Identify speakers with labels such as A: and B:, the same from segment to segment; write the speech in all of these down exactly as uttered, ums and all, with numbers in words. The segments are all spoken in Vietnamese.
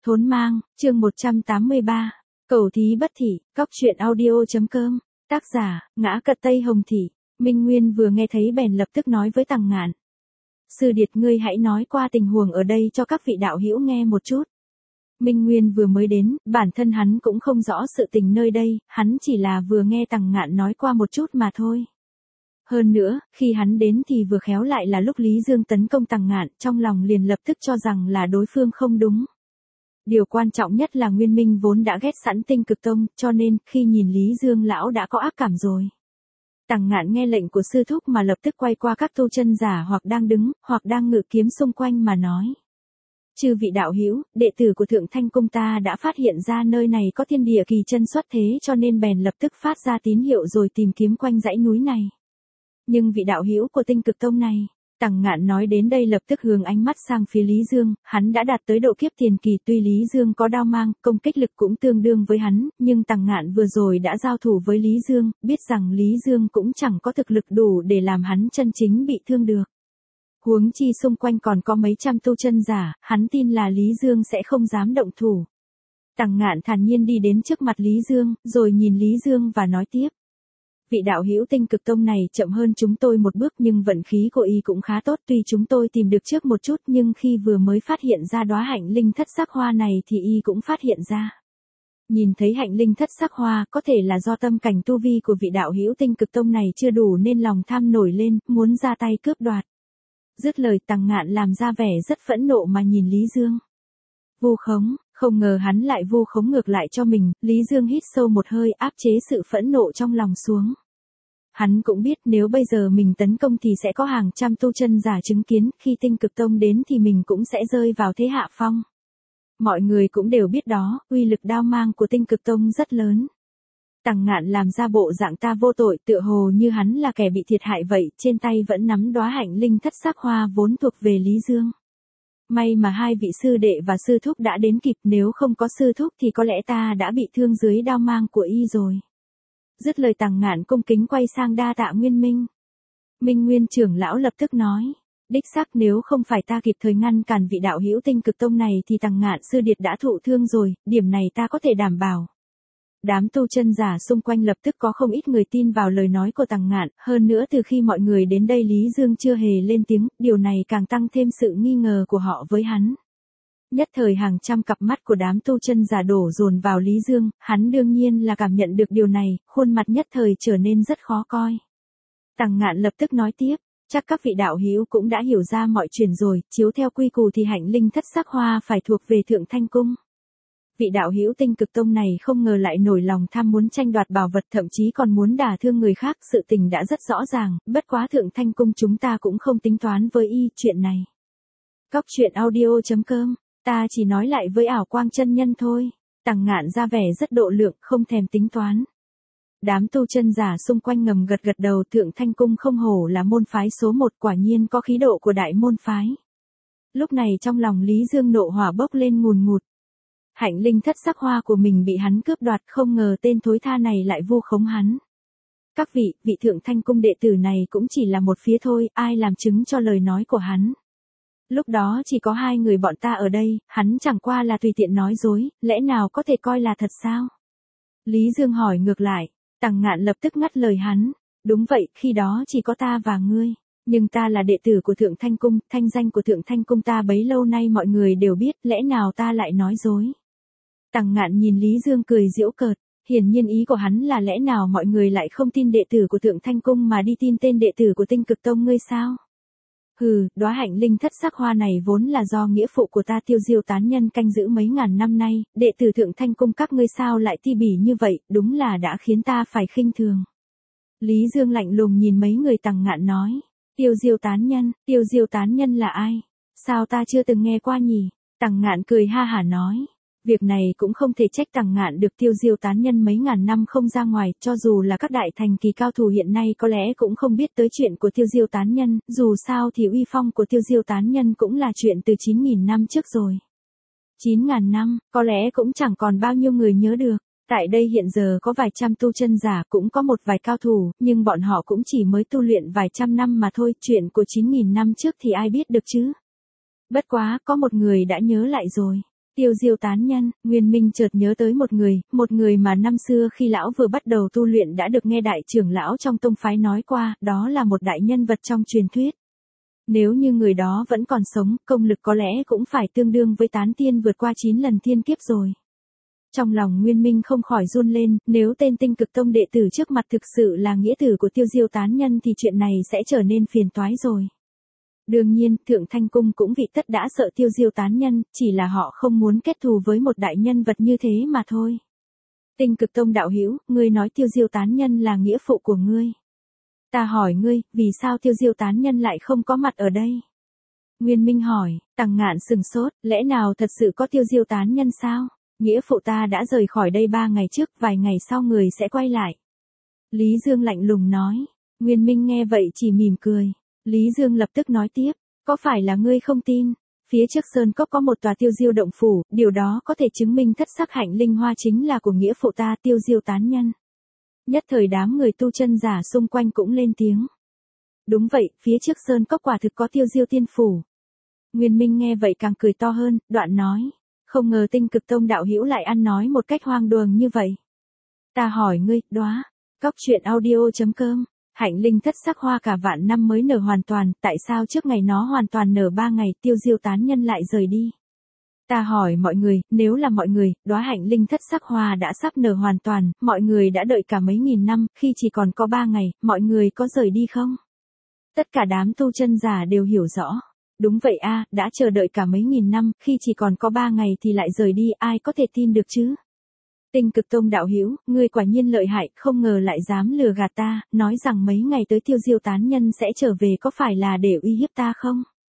A: Thốn mang, chương một trăm tám mươi ba. Cầu thí bất thị, cóc truyện audio.com. Tác giả, Ngã Cật Tây Hồng Thị. Minh Nguyên vừa nghe thấy bèn lập tức nói với Tằng Ngạn. Sư điệt ngươi hãy nói qua tình huống ở đây cho các vị đạo hữu nghe một chút. Minh Nguyên vừa mới đến, bản thân hắn cũng không rõ sự tình nơi đây, hắn chỉ là vừa nghe Tằng Ngạn nói qua một chút mà thôi. Hơn nữa, khi hắn đến thì vừa khéo lại là lúc Lý Dương tấn công Tằng Ngạn, trong lòng liền lập tức cho rằng là đối phương không đúng. Điều quan trọng nhất là Nguyên Minh vốn đã ghét sẵn Tinh Cực Tông, cho nên, khi nhìn Lý Dương lão đã có ác cảm rồi. Tằng Ngạn nghe lệnh của sư thúc mà lập tức quay qua các tu chân giả hoặc đang đứng, hoặc đang ngự kiếm xung quanh mà nói. Chư vị đạo hữu, đệ tử của Thượng Thanh Cung ta đã phát hiện ra nơi này có thiên địa kỳ chân xuất thế cho nên bèn lập tức phát ra tín hiệu rồi tìm kiếm quanh dãy núi này. Nhưng vị đạo hữu của Tinh Cực Tông này, Tằng Ngạn nói đến đây lập tức hướng ánh mắt sang phía Lý Dương, hắn đã đạt tới độ kiếp tiền kỳ, tuy Lý Dương có đao mang, công kích lực cũng tương đương với hắn, nhưng Tằng Ngạn vừa rồi đã giao thủ với Lý Dương, biết rằng Lý Dương cũng chẳng có thực lực đủ để làm hắn chân chính bị thương được. Huống chi xung quanh còn có mấy trăm tu chân giả, hắn tin là Lý Dương sẽ không dám động thủ. Tằng Ngạn thản nhiên đi đến trước mặt Lý Dương, rồi nhìn Lý Dương và nói tiếp. Vị đạo hữu Tinh Cực Tông này chậm hơn chúng tôi một bước nhưng vận khí của y cũng khá tốt, tuy chúng tôi tìm được trước một chút nhưng khi vừa mới phát hiện ra đóa hạnh linh thất sắc hoa này thì y cũng phát hiện ra. Nhìn thấy hạnh linh thất sắc hoa, có thể là do tâm cảnh tu vi của vị đạo hữu Tinh Cực Tông này chưa đủ nên lòng tham nổi lên, muốn ra tay cướp đoạt. Dứt lời Tằng Ngạn làm ra vẻ rất phẫn nộ mà nhìn Lý Dương. Vu khống, không ngờ hắn lại vu khống ngược lại cho mình, Lý Dương hít sâu một hơi áp chế sự phẫn nộ trong lòng xuống. Hắn cũng biết nếu bây giờ mình tấn công thì sẽ có hàng trăm tu chân giả chứng kiến, khi Tinh Cực Tông đến thì mình cũng sẽ rơi vào thế hạ phong. Mọi người cũng đều biết đó, uy lực đao mang của Tinh Cực Tông rất lớn. Tằng Ngạn làm ra bộ dạng ta vô tội, tựa hồ như hắn là kẻ bị thiệt hại vậy, trên tay vẫn nắm đóa hạnh linh thất sắc hoa vốn thuộc về Lý Dương. May mà hai vị sư đệ và sư thúc đã đến kịp, nếu không có sư thúc thì có lẽ ta đã bị thương dưới đao mang của y rồi. Dứt lời Tằng Ngạn cung kính quay sang đa tạ Nguyên Minh. Minh Nguyên trưởng lão lập tức nói, đích xác nếu không phải ta kịp thời ngăn cản vị đạo hữu Tinh Cực Tông này thì Tằng Ngạn sư điệt đã thụ thương rồi, điểm này ta có thể đảm bảo. Đám tu chân giả xung quanh lập tức có không ít người tin vào lời nói của Tằng Ngạn, hơn nữa từ khi mọi người đến đây Lý Dương chưa hề lên tiếng, điều này càng tăng thêm sự nghi ngờ của họ với hắn. Nhất thời hàng trăm cặp mắt của đám tu chân giả đổ dồn vào Lý Dương, hắn đương nhiên là cảm nhận được điều này, khuôn mặt nhất thời trở nên rất khó coi. Tằng Ngạn lập tức nói tiếp, chắc các vị đạo hữu cũng đã hiểu ra mọi chuyện rồi, chiếu theo quy củ thì hạnh linh thất sắc hoa phải thuộc về Thượng Thanh Cung. Vị đạo hữu Tinh Cực Tông này không ngờ lại nổi lòng tham muốn tranh đoạt bảo vật, thậm chí còn muốn đả thương người khác, sự tình đã rất rõ ràng, bất quá Thượng Thanh Cung chúng ta cũng không tính toán với y chuyện này. Cóc truyện audio.com, ta chỉ nói lại với Ảo Quang chân nhân thôi. Tằng Ngạn ra vẻ rất độ lượng, không thèm tính toán. Đám tu chân giả xung quanh ngầm gật gật đầu, Thượng Thanh Cung không hổ là môn phái số một, quả nhiên có khí độ của đại môn phái. Lúc này trong lòng Lý Dương nộ hỏa bốc lên ngùn ngụt. Hạnh linh thất sắc hoa của mình bị hắn cướp đoạt, không ngờ tên thối tha này lại vu khống hắn. Các vị, vị Thượng Thanh Cung đệ tử này cũng chỉ là một phía thôi, ai làm chứng cho lời nói của hắn. Lúc đó chỉ có hai người bọn ta ở đây, hắn chẳng qua là tùy tiện nói dối, lẽ nào có thể coi là thật sao? Lý Dương hỏi ngược lại, Tằng Ngạn lập tức ngắt lời hắn, đúng vậy, khi đó chỉ có ta và ngươi. Nhưng ta là đệ tử của Thượng Thanh Cung, thanh danh của Thượng Thanh Cung ta bấy lâu nay mọi người đều biết, lẽ nào ta lại nói dối? Tằng Ngạn nhìn Lý Dương cười giễu cợt, hiển nhiên ý của hắn là lẽ nào mọi người lại không tin đệ tử của Thượng Thanh Cung mà đi tin tên đệ tử của Tinh Cực Tông ngươi sao? Hừ, đóa hạnh linh thất sắc hoa này vốn là do nghĩa phụ của ta Tiêu Diêu tán nhân canh giữ mấy ngàn năm nay, đệ tử Thượng Thanh Cung các ngươi sao lại ti bỉ như vậy, đúng là đã khiến ta phải khinh thường. Lý Dương lạnh lùng nhìn mấy người Tằng Ngạn nói, Tiêu Diêu tán nhân, Tiêu Diêu tán nhân là ai? Sao ta chưa từng nghe qua nhỉ? Tằng Ngạn cười ha hả nói. Việc này cũng không thể trách Tằng Ngạn được, Tiêu Diêu tán nhân mấy ngàn năm không ra ngoài, cho dù là các đại thành kỳ cao thủ hiện nay có lẽ cũng không biết tới chuyện của Tiêu Diêu tán nhân, dù sao thì uy phong của Tiêu Diêu tán nhân cũng là chuyện từ chín nghìn năm trước rồi. chín nghìn năm, có lẽ cũng chẳng còn bao nhiêu người nhớ được. Tại đây hiện giờ có vài trăm tu chân giả, cũng có một vài cao thủ, nhưng bọn họ cũng chỉ mới tu luyện vài trăm năm mà thôi, chuyện của chín nghìn năm trước thì ai biết được chứ. Bất quá, có một người đã nhớ lại rồi. Tiêu Diêu tán nhân, Nguyên Minh chợt nhớ tới một người, một người mà năm xưa khi lão vừa bắt đầu tu luyện đã được nghe đại trưởng lão trong tông phái nói qua, đó là một đại nhân vật trong truyền thuyết. Nếu như người đó vẫn còn sống, công lực có lẽ cũng phải tương đương với tán tiên vượt qua chín lần thiên kiếp rồi. Trong lòng Nguyên Minh không khỏi run lên, nếu tên Tinh Cực Tông đệ tử trước mặt thực sự là nghĩa tử của Tiêu Diêu tán nhân thì chuyện này sẽ trở nên phiền toái rồi. Đương nhiên, Thượng Thanh Cung cũng vì tất đã sợ Tiêu Diêu tán nhân, chỉ là họ không muốn kết thù với một đại nhân vật như thế mà thôi. Tinh Cực Tông đạo hữu, ngươi nói Tiêu Diêu tán nhân là nghĩa phụ của ngươi. Ta hỏi ngươi, vì sao Tiêu Diêu tán nhân lại không có mặt ở đây? Nguyên Minh hỏi, Tằng Ngạn sừng sốt, lẽ nào thật sự có Tiêu Diêu tán nhân sao? Nghĩa phụ ta đã rời khỏi đây ba ngày trước, vài ngày sau người sẽ quay lại. Lý Dương lạnh lùng nói. Nguyên Minh nghe vậy chỉ mỉm cười. Lý Dương lập tức nói tiếp, có phải là ngươi không tin? Phía trước Sơn Cốc có một tòa Tiêu Diêu động phủ, điều đó có thể chứng minh thất sắc hạnh linh hoa chính là của nghĩa phụ ta Tiêu Diêu tán nhân. Nhất thời đám người tu chân giả xung quanh cũng lên tiếng. Đúng vậy, phía trước Sơn Cốc quả thực có Tiêu Diêu tiên phủ. Nguyên Minh nghe vậy càng cười to hơn, đoạn nói, không ngờ Tinh Cực Tông đạo hữu lại ăn nói một cách hoang đường như vậy. Ta hỏi ngươi, đóa, cóc truyện audio chấm com. Hạnh linh thất sắc hoa cả vạn năm mới nở hoàn toàn, tại sao trước ngày nó hoàn toàn nở ba ngày Tiêu Diêu tán nhân lại rời đi? Ta hỏi mọi người, nếu là mọi người, đóa hạnh linh thất sắc hoa đã sắp nở hoàn toàn, mọi người đã đợi cả mấy nghìn năm, khi chỉ còn có ba ngày, mọi người có rời đi không? Tất cả đám tu chân giả đều hiểu rõ. Đúng vậy a, đã chờ đợi cả mấy nghìn năm, khi chỉ còn có ba ngày thì lại rời đi, ai có thể tin được chứ? Tinh Cực Tông đạo hữu, ngươi quả nhiên lợi hại, không ngờ lại dám lừa gạt ta, nói rằng mấy ngày tới Tiêu Diêu tán nhân sẽ trở về, có phải là để uy hiếp ta không?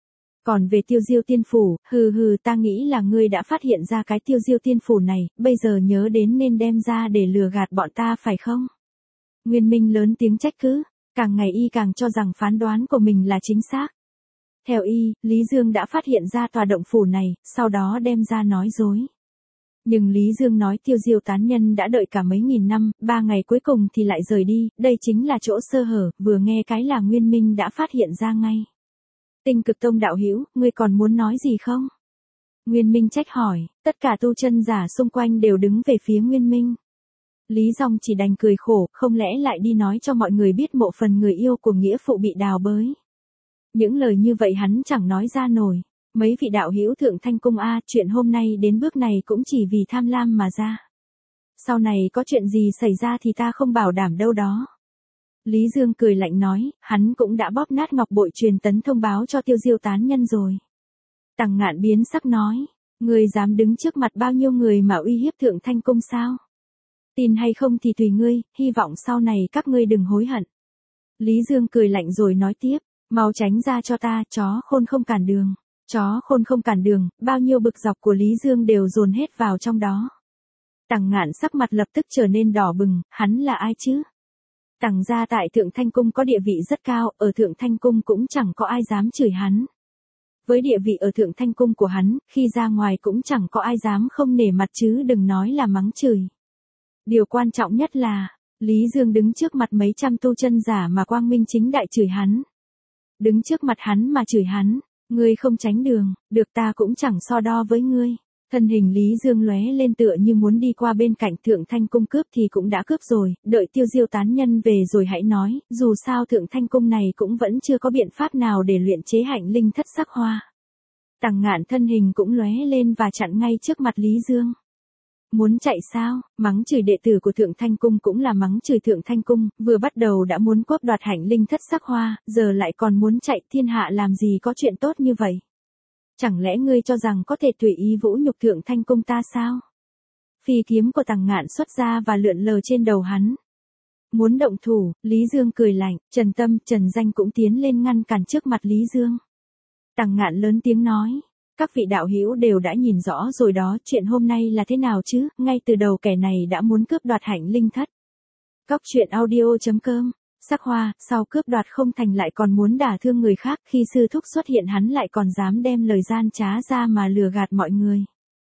A: Còn về Tiêu Diêu tiên phủ, hừ hừ, ta nghĩ là ngươi đã phát hiện ra cái Tiêu Diêu tiên phủ này, bây giờ nhớ đến nên đem ra để lừa gạt bọn ta phải không? Nguyên Minh lớn tiếng trách cứ, càng ngày y càng cho rằng phán đoán của mình là chính xác. Theo y, Lý Dương đã phát hiện ra tòa động phủ này, sau đó đem ra nói dối. Nhưng Lý Dương nói Tiêu Diêu tán nhân đã đợi cả mấy nghìn năm, ba ngày cuối cùng thì lại rời đi, đây chính là chỗ sơ hở, vừa nghe cái là Nguyên Minh đã phát hiện ra ngay. Tinh Cực Tông đạo hữu, ngươi còn muốn nói gì không? Nguyên Minh trách hỏi, tất cả tu chân giả xung quanh đều đứng về phía Nguyên Minh. Lý Dòng chỉ đành cười khổ, không lẽ lại đi nói cho mọi người biết mộ phần người yêu của nghĩa phụ bị đào bới. Những lời như vậy hắn chẳng nói ra nổi. Mấy vị đạo hữu Thượng Thanh Cung a, chuyện hôm nay đến bước này cũng chỉ vì tham lam mà ra. Sau này có chuyện gì xảy ra thì ta không bảo đảm đâu đó. Lý Dương cười lạnh nói, hắn cũng đã bóp nát ngọc bội truyền tấn thông báo cho Tiêu Diêu tán nhân rồi. Tằng Ngạn biến sắc nói, ngươi dám đứng trước mặt bao nhiêu người mà uy hiếp Thượng Thanh Cung sao? Tin hay không thì tùy ngươi, hy vọng sau này các ngươi đừng hối hận. Lý Dương cười lạnh rồi nói tiếp, mau tránh ra cho ta, chó khôn không cản đường. Chó khôn không cản đường, bao nhiêu bực dọc của Lý Dương đều dồn hết vào trong đó. Tằng Ngạn sắc mặt lập tức trở nên đỏ bừng, hắn là ai chứ? Tằng gia tại Thượng Thanh Cung có địa vị rất cao, ở Thượng Thanh Cung cũng chẳng có ai dám chửi hắn. Với địa vị ở Thượng Thanh Cung của hắn, khi ra ngoài cũng chẳng có ai dám không nể mặt chứ đừng nói là mắng chửi. Điều quan trọng nhất là, Lý Dương đứng trước mặt mấy trăm tu chân giả mà quang minh chính đại chửi hắn. Đứng trước mặt hắn mà chửi hắn. Ngươi không tránh đường, được ta cũng chẳng so đo với ngươi. Thân hình Lý Dương lóe lên tựa như muốn đi qua bên cạnh Thượng Thanh Cung cướp thì cũng đã cướp rồi, đợi Tiêu Diêu tán nhân về rồi hãy nói, dù sao Thượng Thanh Cung này cũng vẫn chưa có biện pháp nào để luyện chế hạnh linh thất sắc hoa. Tằng Ngạn thân hình cũng lóe lên và chặn ngay trước mặt Lý Dương. Muốn chạy sao? Mắng chửi đệ tử của Thượng Thanh Cung cũng là mắng chửi Thượng Thanh Cung, vừa bắt đầu đã muốn cướp đoạt hạnh linh thất sắc hoa, giờ lại còn muốn chạy, thiên hạ làm gì có chuyện tốt như vậy? Chẳng lẽ ngươi cho rằng có thể tùy ý vũ nhục Thượng Thanh Cung ta sao? Phi kiếm của Tằng Ngạn xuất ra và lượn lờ trên đầu hắn. Muốn động thủ, Lý Dương cười lạnh, Trần Tâm, Trần Danh cũng tiến lên ngăn cản trước mặt Lý Dương. Tằng Ngạn lớn tiếng nói. Các vị đạo hữu đều đã nhìn rõ rồi đó, chuyện hôm nay là thế nào chứ, ngay từ đầu kẻ này đã muốn cướp đoạt hạnh linh thất. Cóc truyện audio chấm com, sắc hoa, sau cướp đoạt không thành lại còn muốn đả thương người khác, khi sư thúc xuất hiện hắn lại còn dám đem lời gian trá ra mà lừa gạt mọi người.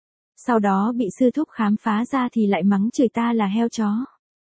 A: Sau đó bị sư thúc khám phá ra thì lại mắng chửi ta là heo chó.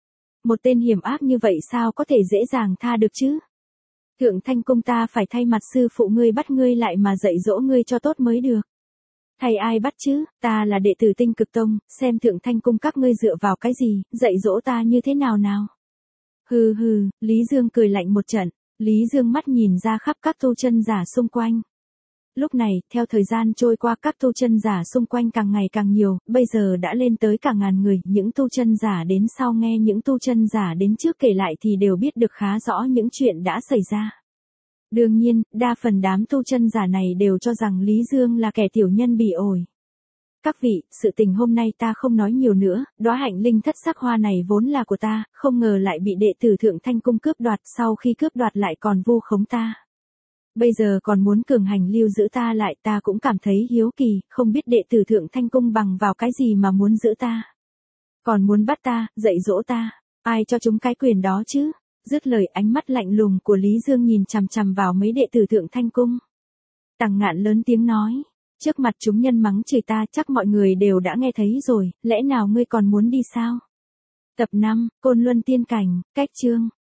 A: Một tên hiểm ác như vậy sao có thể dễ dàng tha được chứ? Thượng Thanh Cung ta phải thay mặt sư phụ ngươi bắt ngươi lại mà dạy dỗ ngươi cho tốt mới được. Thay ai bắt chứ, ta là đệ tử Tinh Cực Tông, xem Thượng Thanh Cung các ngươi dựa vào cái gì, dạy dỗ ta như thế nào nào. Hừ hừ, Lý Dương cười lạnh một trận, Lý Dương mắt nhìn ra khắp các tu chân giả xung quanh. Lúc này, theo thời gian trôi qua các tu chân giả xung quanh càng ngày càng nhiều, bây giờ đã lên tới cả ngàn người, những tu chân giả đến sau nghe những tu chân giả đến trước kể lại thì đều biết được khá rõ những chuyện đã xảy ra. Đương nhiên, đa phần đám tu chân giả này đều cho rằng Lý Dương là kẻ tiểu nhân bỉ ổi. Các vị, sự tình hôm nay ta không nói nhiều nữa, đóa hạnh linh thất sắc hoa này vốn là của ta, không ngờ lại bị đệ tử Thượng Thanh Cung cướp đoạt, sau khi cướp đoạt lại còn vu khống ta. Bây giờ còn muốn cường hành lưu giữ ta lại, ta cũng cảm thấy hiếu kỳ, không biết đệ tử Thượng Thanh Cung bằng vào cái gì mà muốn giữ ta. Còn muốn bắt ta, dạy dỗ ta, ai cho chúng cái quyền đó chứ? Dứt lời, ánh mắt lạnh lùng của Lý Dương nhìn chằm chằm vào mấy đệ tử Thượng Thanh Cung. Tằng Ngạn lớn tiếng nói, trước mặt chúng nhân mắng chửi ta chắc mọi người đều đã nghe thấy rồi, lẽ nào ngươi còn muốn đi sao? Tập năm, Côn Luân Tiên Cảnh, cách chương.